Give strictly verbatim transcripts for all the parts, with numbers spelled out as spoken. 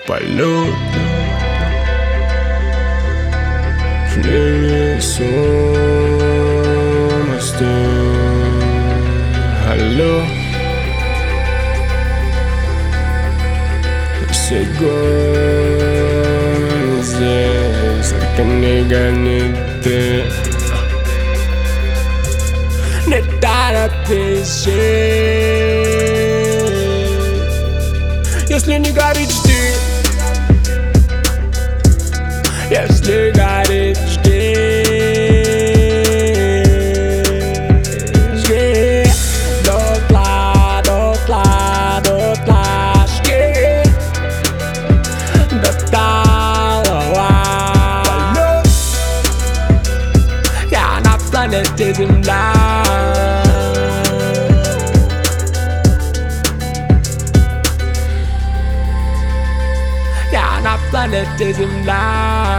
полет в невесомости. Алло, все годы здесь, только не гони ты. Не торопись, если не горит, жди. Если горит, жди. Жги дотла, дотла, дотла. Жги до талого. Я на планете Земля. Я на планете Земля.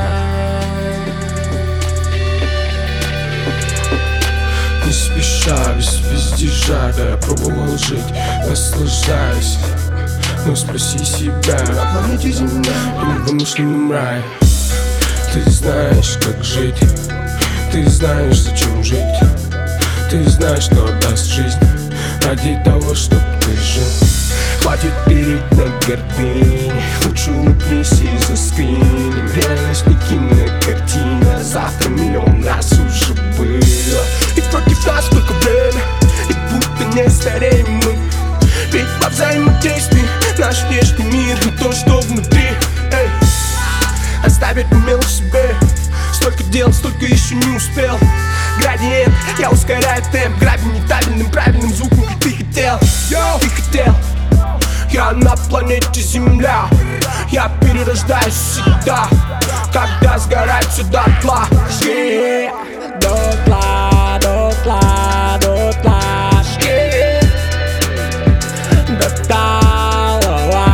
Не спеша, без пиздежа, да я пробовал жить, наслаждаясь. Но спроси себя, на планете Земля или в вымышленном рае. Ты знаешь, как жить, ты знаешь, зачем жить. Ты знаешь, что даст жизнь ради того, чтоб ты жил. Хватит перед на гордыне, лучше улыбнись и заскринем. Реальность не кинокартина, завтра миллион раз уже было. И против нас только время, и будто не стареем мы. Ведь во взаимодействии наш внешний мир не то, что внутри. Эй, оставить умел в себе, столько дел, столько еще не успел. Градиент, я ускоряю темп, грабим нетабельным, правильным звуком, как ты хотел. Йоу, ты хотел. Я на планете Земля, я перерождаюсь всегда, когда сгорает все дотла. Жги дотла, дотла, дотла. Жги до талого.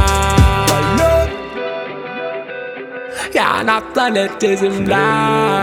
Я на планете Земля.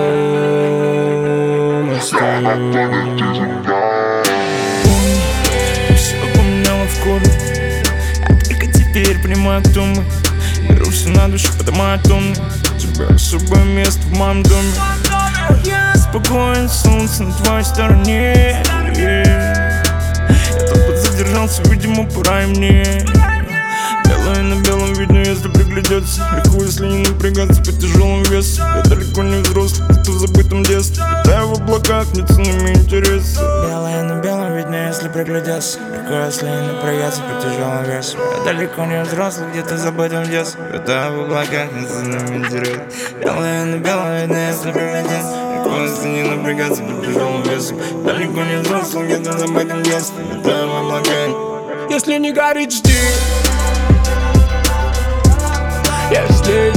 Все поменяло в коду. Теперь понимаю, кто мы. Беру все на душу, поднимаю тонны. Тебе особое место в моем доме. Я спокоен, солнце на твоей стороне. Я тут подзадержался, видимо, пора и мне. Белое на белом видно, если приглядеться. Легко, если не напрягаться под тяжелым весом. Я далеко не взрослый, кто в забытом детстве. Летаю в облаках, не ценными интересы. Белое на белом видно, если приглядеться. Легко, если не напрягаться под тяжелым весом. Я далеко не взрослый, где-то в забытом детстве. Летаю в облаках, не ценными интересы. Белое на белом видно, если приглядеться. Легко, если не напрягаться под тяжелым весом. Далеко не взрослый, где-то в забытом детстве. Летаю в облаках. Если не горит, жди. Если